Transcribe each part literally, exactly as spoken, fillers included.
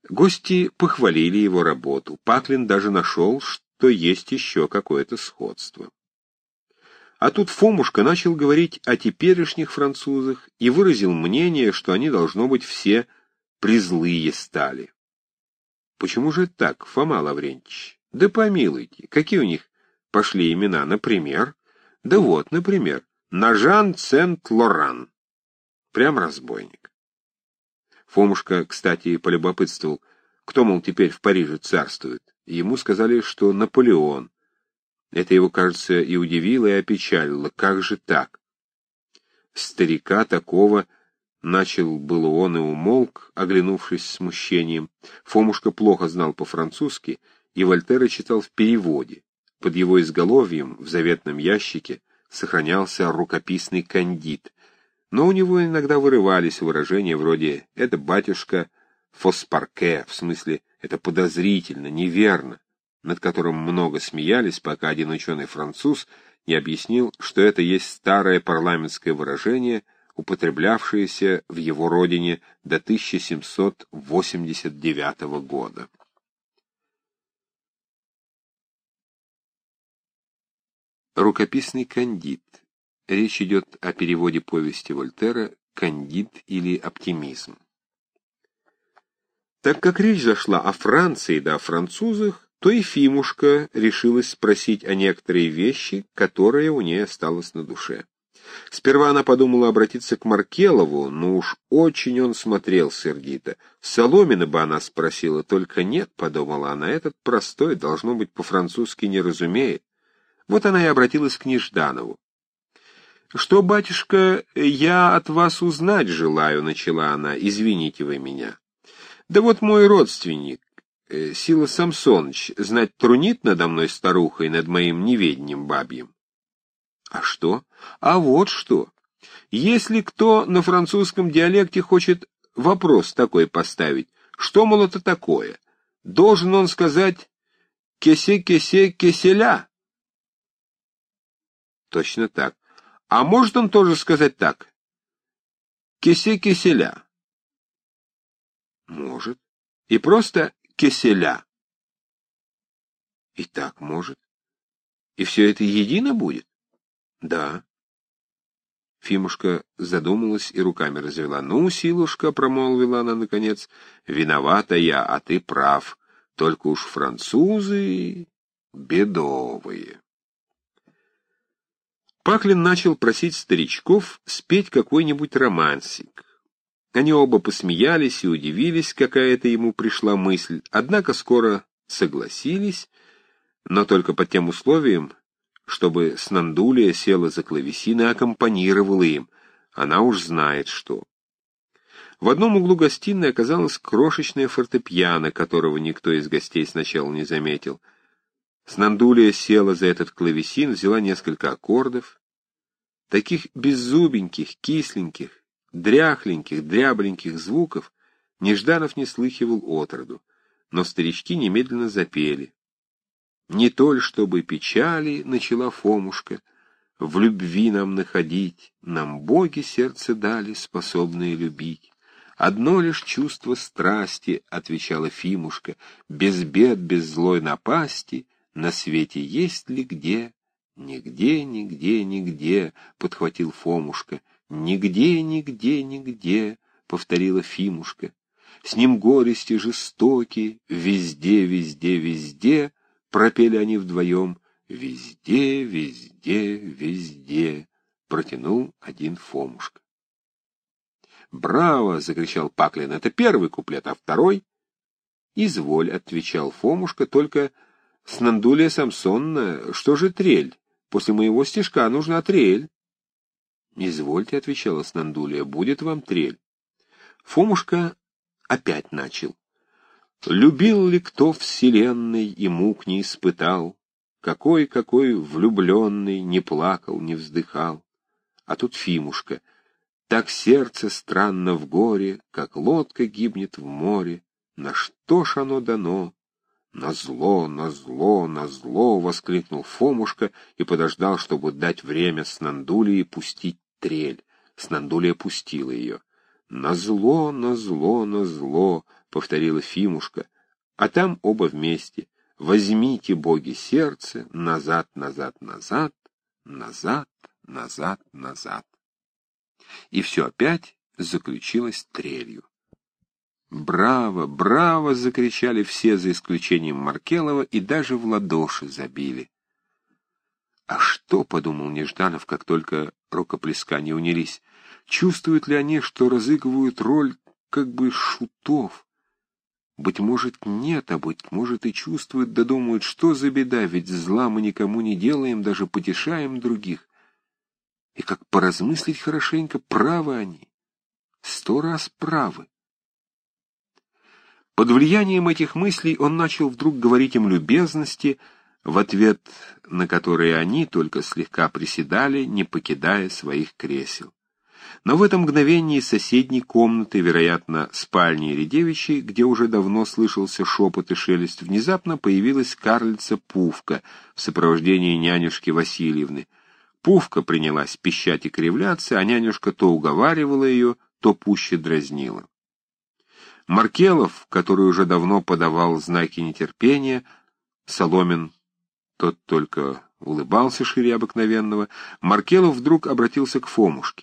Гости похвалили его работу. Паклин даже нашел, что есть еще какое-то сходство. А тут Фомушка начал говорить о теперешних французах и выразил мнение, что они, должно быть, все призлые стали. Почему же так, Фома Лаврентьевич? Да помилуйте, какие у них пошли имена, например? Да вот, например, Нажан Сент-Лоран. Прям разбойник. Фомушка, кстати, полюбопытствовал, кто, мол, теперь в Париже царствует. Ему сказали, что Наполеон. Это его, кажется, и удивило, и опечалило. Как же так? Старика такого... Начал было он и умолк, оглянувшись с смущением. Фомушка плохо знал по-французски, и Вольтера читал в переводе. Под его изголовьем в заветном ящике сохранялся рукописный кандид. Но у него иногда вырывались выражения вроде «это батюшка Фоспарке», в смысле «это подозрительно, неверно», над которым много смеялись, пока один ученый-француз не объяснил, что это есть старое парламентское выражение, употреблявшееся в его родине до тысяча семьсот восемьдесят девятого года. Рукописный кандид. Речь идет о переводе повести Вольтера «Кандид» или «Оптимизм». Так как речь зашла о Франции да о французах, то и Фимушка решилась спросить о некоторые вещи, которые у ней осталось на душе. Сперва она подумала обратиться к Маркелову, но уж очень он смотрел сердито. Соломина бы она спросила, только нет, подумала она, этот простой, должно быть, по-французски не разумеет. Вот она и обратилась к Нежданову. «Что, батюшка, я от вас узнать желаю», — начала она, — «извините вы меня». «Да вот мой родственник, э, Сила Самсоныч, знать, трунит надо мной старухой, над моим неведением бабьим». «А что? А вот что. Если кто на французском диалекте хочет вопрос такой поставить, что, мол, это такое, должен он сказать «кесе-кесе-кеселя». Точно так. А может он тоже сказать так? «Кесе-кеселя». Может. И просто «кеселя». И так может. И все это едино будет? Да. Фимушка задумалась и руками развела. «Ну, Силушка», — промолвила она наконец, — «виновата я, а ты прав. Только уж французы бедовые». Паклин начал просить старичков спеть какой-нибудь романсик. Они оба посмеялись и удивились, какая это ему пришла мысль, однако скоро согласились, но только под тем условием, чтобы Снандулия села за клавесин и аккомпанировала им. Она уж знает что. В одном углу гостиной оказалось крошечное фортепиано, которого никто из гостей сначала не заметил. Снандулия села за этот клавесин, взяла несколько аккордов. Таких беззубеньких, кисленьких, дряхленьких, дрябленьких звуков Нежданов не слыхивал отроду, но старички немедленно запели. «Не толь, чтобы печали, — начала Фомушка, — в любви нам находить, нам боги сердце дали, способные любить. Одно лишь чувство страсти, — отвечала Фимушка, — без бед, без злой напасти, на свете есть ли где?» «Нигде, нигде, нигде, — подхватил Фомушка, — нигде, нигде, нигде, — повторила Фимушка. С ним горести жестоки, везде, везде, везде, — пропели они вдвоем. «Везде, везде, везде», — протянул один Фомушка. «Браво!» — закричал Паклин. «Это первый куплет, а второй?» «Изволь», — отвечал Фомушка, — «только Снандулия Самсонна, что же трель? После моего стишка нужна трель». «Извольте», — отвечала Снандулия, — «будет вам трель». Фомушка опять начал. «Любил ли кто вселенной и мук не испытал? Какой-какой влюбленный не плакал, не вздыхал?» А тут Фимушка. «Так сердце странно в горе, как лодка гибнет в море. На что ж оно дано?» «На зло, на зло, на зло!» — воскликнул Фомушка и подождал, чтобы дать время Снандулии пустить трель. Снандулия пустила ее. «Назло, назло, назло», — повторила Фимушка, а там оба вместе. «Возьмите, боги, сердце, назад, назад, назад, назад, назад, назад». И все опять заключилось трелью. «Браво, браво!» — закричали все, за исключением Маркелова, и даже в ладоши забили. «А что?» — подумал Нежданов, как только рукоплескания унялись. «Чувствуют ли они, что разыгрывают роль как бы шутов? Быть может, нет, а быть может и чувствуют, да думают, что за беда, ведь зла мы никому не делаем, даже потешаем других. И как поразмыслить хорошенько, правы они, сто раз правы». Под влиянием этих мыслей он начал вдруг говорить им любезности, в ответ на которые они только слегка приседали, не покидая своих кресел. Но в это мгновение из соседней комнаты, вероятно, спальни Редевичей, где уже давно слышался шепот и шелест, внезапно появилась карлица Пувка в сопровождении нянюшки Васильевны. Пувка принялась пищать и кривляться, а нянюшка то уговаривала ее, то пуще дразнила. Маркелов, который уже давно подавал знаки нетерпения, Соломин, тот только улыбался шире обыкновенного, Маркелов вдруг обратился к Фомушке.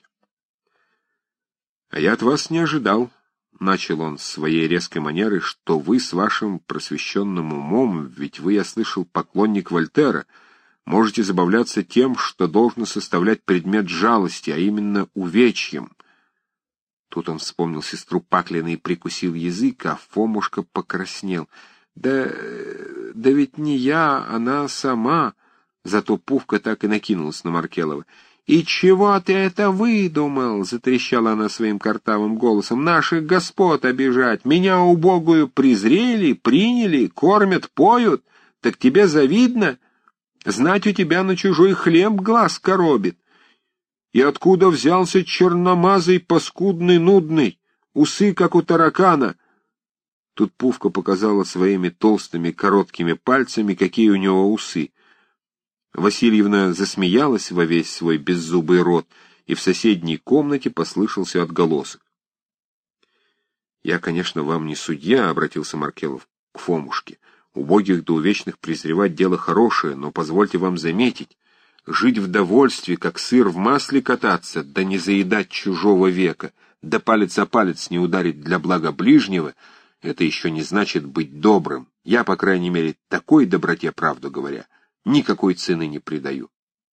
«А я от вас не ожидал», — начал он с своей резкой манерой, «что вы с вашим просвещенным умом, ведь вы, я слышал, поклонник Вольтера, можете забавляться тем, что должно составлять предмет жалости, а именно увечьем». Тут он вспомнил сестру Паклина и прикусил язык, а Фомушка покраснел. «Да, да ведь не я, она сама». Зато Пувка так и накинулась на Маркелова. «И чего ты это выдумал?» — затрещала она своим картавым голосом. «Наших господ обижать! Меня убогую презрели, приняли, кормят, поют. Так тебе завидно? Знать, у тебя на чужой хлеб глаз коробит. И откуда взялся черномазый, паскудный, нудный? Усы, как у таракана!» Тут Пувка показала своими толстыми, короткими пальцами, какие у него усы. Васильевна засмеялась во весь свой беззубый рот, и в соседней комнате послышался отголосок. «Я, конечно, вам не судья», — обратился Маркелов к Фомушке. «Убогих да увечных презревать дело хорошее, но позвольте вам заметить, жить в довольстве, как сыр в масле кататься, да не заедать чужого века, да палец о палец не ударить для блага ближнего, это еще не значит быть добрым. Я, по крайней мере, такой доброте, правду говоря, никакой цены не придаю».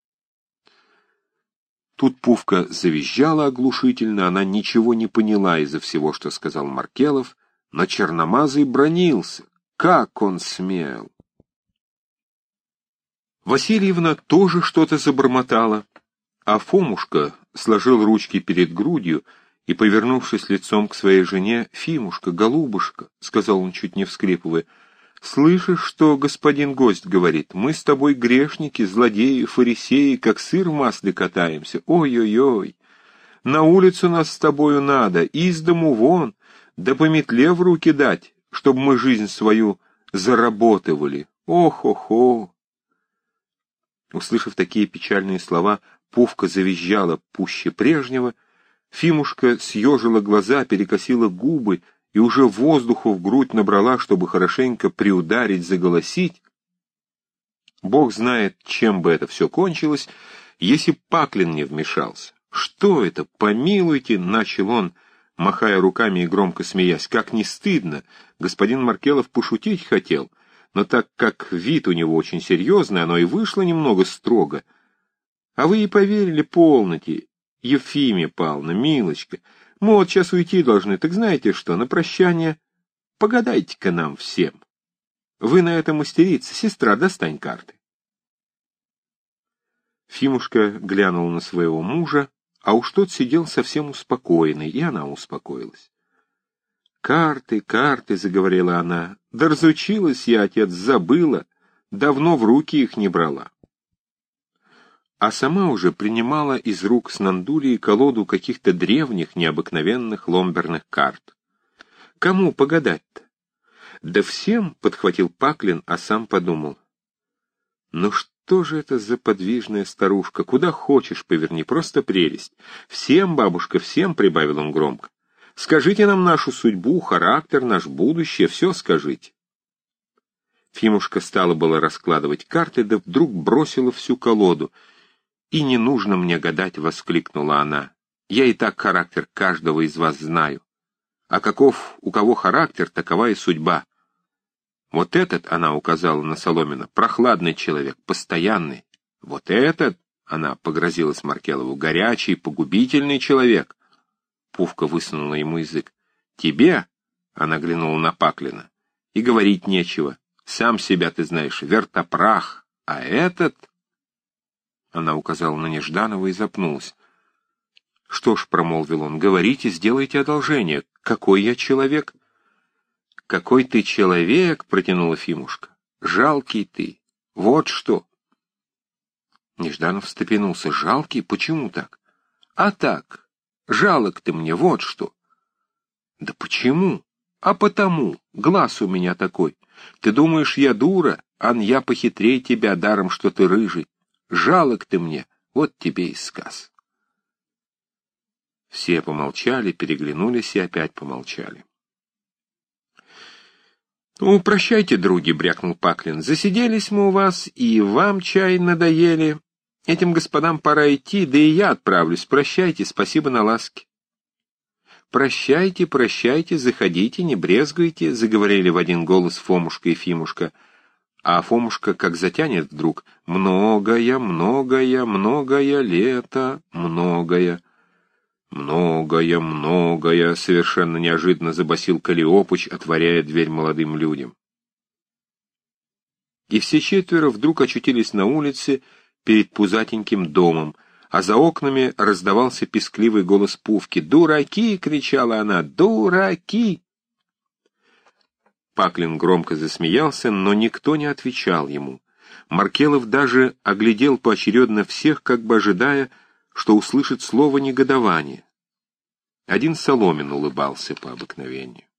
Тут Пувка завизжала оглушительно, она ничего не поняла из-за всего, что сказал Маркелов, но черномазый бранился. Как он смел! Васильевна тоже что-то забормотала, а Фомушка сложил ручки перед грудью и, повернувшись лицом к своей жене: «Фимушка, голубушка», — сказал он, чуть не вскрипывая, — «слышишь, что господин гость говорит? Мы с тобой грешники, злодеи, фарисеи, как сыр в масле катаемся. Ой-ой-ой! На улицу нас с тобою надо, из дому вон, да по метле в руки дать, чтобы мы жизнь свою заработывали. Ох-охо!» Услышав такие печальные слова, Пувка завизжала пуще прежнего, Фимушка съежила глаза, перекосила губы и уже воздуху в грудь набрала, чтобы хорошенько приударить, заголосить. Бог знает, чем бы это все кончилось, если Паклин не вмешался. «Что это? Помилуйте!» — начал он, махая руками и громко смеясь. «Как не стыдно! Господин Маркелов пошутить хотел, но так как вид у него очень серьезный, оно и вышло немного строго. А вы и поверили полноте, Ефимия Павловна, милочка. Мы вот сейчас уйти должны, так знаете что, на прощание погадайте-ка нам всем. Вы на это мастерица, сестра, достань карты». Фимушка глянула на своего мужа, а уж тот сидел совсем успокоенный, и она успокоилась. «Карты, карты», — заговорила она, — «да разучилась я, отец, забыла, давно в руки их не брала». А сама уже принимала из рук Снандулии колоду каких-то древних, необыкновенных ломберных карт. Кому погадать-то? Да всем, — подхватил Паклин, а сам подумал. Ну что же это за подвижная старушка? Куда хочешь поверни, просто прелесть. Всем, бабушка, всем, — прибавил он громко. Скажите нам нашу судьбу, характер, наш будущее, все скажите. Фимушка стала было раскладывать карты, да вдруг бросила всю колоду. «И не нужно мне гадать», — воскликнула она. «Я и так характер каждого из вас знаю. А каков у кого характер, такова и судьба. Вот этот, — она указала на Соломина, — прохладный человек, постоянный. Вот этот, — она погрозилась Маркелову, — горячий, погубительный человек». Пувка высунула ему язык. «Тебе, — она глянула на Паклина, — и говорить нечего. Сам себя ты знаешь, вертопрах. А этот...» Она указала на Нежданова и запнулась. «Что ж, — промолвил он, — говорите, сделайте одолжение. Какой я человек?» «Какой ты человек, — протянула Фимушка, — жалкий ты. Вот что!» Нежданов встрепенулся. «Жалкий? Почему так?» «А так, жалок ты мне, вот что!» «Да почему?» «А потому, глаз у меня такой. Ты думаешь, я дура, ан я похитрее тебя, даром, что ты рыжий. Жалок ты мне, вот тебе и сказ». Все помолчали, переглянулись и опять помолчали. «Ну, прощайте, други», — брякнул Паклин. «Засиделись мы у вас, и вам чай надоели. Этим господам пора идти, да и я отправлюсь. Прощайте, спасибо на ласки». «Прощайте, прощайте, заходите, не брезгуйте», — заговорили в один голос Фомушка и Фимушка. А Фомушка как затянет вдруг: «Многое, многое, многое лето, многое». «Многое, многое», — совершенно неожиданно забасил Калиопыч, отворяя дверь молодым людям. И все четверо вдруг очутились на улице перед пузатеньким домом, а за окнами раздавался пескливый голос Пувки. «Дураки!» — кричала она. «Дураки!» Паклин громко засмеялся, но никто не отвечал ему. Маркелов даже оглядел поочередно всех, как бы ожидая, что услышит слово негодования. Один Соломин улыбался по обыкновению.